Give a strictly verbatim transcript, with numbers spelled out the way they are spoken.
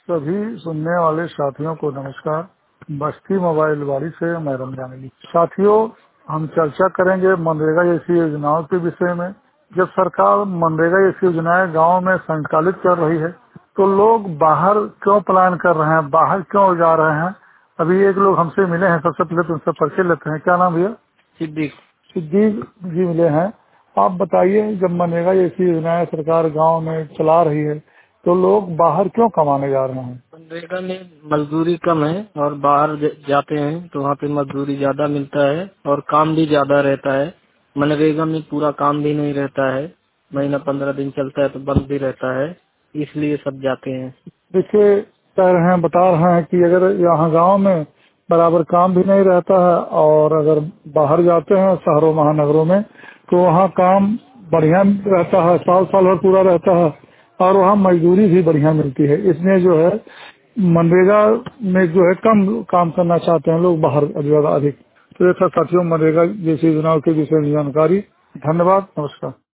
सभी सुनने वाले साथियों को नमस्कार। बस्ती मोबाइल वाली से मैं रमजान अली। साथियों, हम चर्चा करेंगे मनरेगा जैसी योजनाओं के विषय में। जब सरकार मनरेगा जैसी योजनाएं गांव में संचालित कर रही है तो लोग बाहर क्यों प्लान कर रहे हैं, बाहर क्यों जा रहे हैं। अभी एक लोग हमसे मिले हैं, सबसे पहले तो उनसे परिचय लेते हैं। क्या नाम भैया? सिद्दीक। सिद्दीक जी मिले हैं। आप बताइए, जब मनरेगा जैसी योजनाएं सरकार गांव में चला रही है तो लोग बाहर क्यों कमाने जा रहे हैं? मनरेगा में मजदूरी कम है और बाहर ज- जाते हैं तो वहाँ पे मजदूरी ज्यादा मिलता है और काम भी ज्यादा रहता है। मनरेगा में पूरा काम भी नहीं रहता है, महीना पंद्रह दिन चलता है तो बंद भी रहता है, इसलिए सब जाते हैं। देखिए, कह रहे हैं, बता रहे हैं कि अगर यहाँ गांव में बराबर काम भी नहीं रहता है और अगर बाहर जाते हैं शहरों महानगरों में तो वहाँ काम बढ़िया रहता है, साल साल भर पूरा रहता है और वहाँ मजदूरी भी बढ़िया मिलती है। इसमें जो है मनरेगा में जो है कम काम करना चाहते हैं लोग, बाहर ज्यादा अधिक। तो ये था साथियों मनरेगा जैसी योजनाओं के विषय में जानकारी। धन्यवाद, नमस्कार।